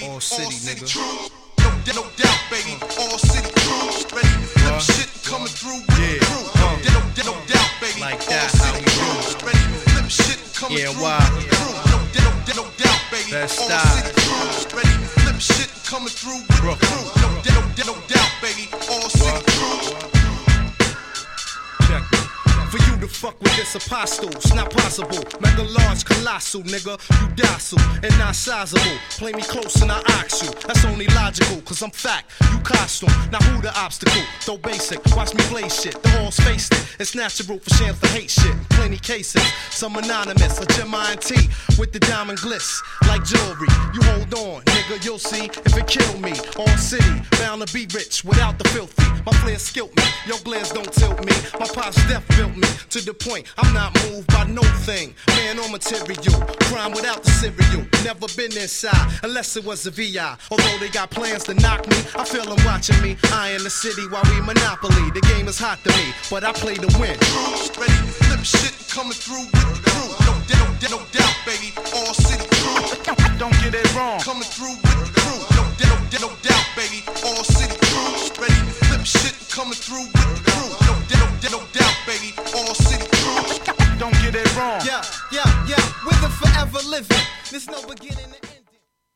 All city, nigga. No doubt, baby. All city crew. Ready to flip shit coming through with the crew. No doubt, baby. Like that, all how we city crew. Ready to flip shit coming through with the crew. No doubt, baby. Best all style. city crew. Ready to flip shit coming through with the crew. No doubt, baby. All city crew. Check it. For you to fuck with this apostle, it's not possible. Mega large, colossal, nigga. You docile and not sizable. Play me close and I ox you. That's only logical, cause I'm fact. You costume. Now who the obstacle? Though basic, watch me play shit. The halls faced it. It's natural for shams to hate shit. Plenty cases. Some anonymous. A Gemini and T with the diamond gliss. Like jewelry. You hold on, nigga. You'll see if it kill me. All city. Bound to be rich without the filthy. My flares skilt me. Your glares don't tilt me. My pop's death built me. To the point, I'm not moved by no thing. Man or material, crime without the cereal. Never been inside, unless it was a VI. Although they got plans to knock me, I feel them watching me. I in the city while we monopoly. The game is hot to me, but I play to win. Ready to flip shit coming through with the crew. No doubt, baby. All city crew. Don't get it wrong. Coming through with the crew. No doubt, baby. All city crew. Ready to flip shit coming through with the crew. No doubt, baby. All city crew. Don't get it wrong. Yeah, we're the forever living. There's no beginning.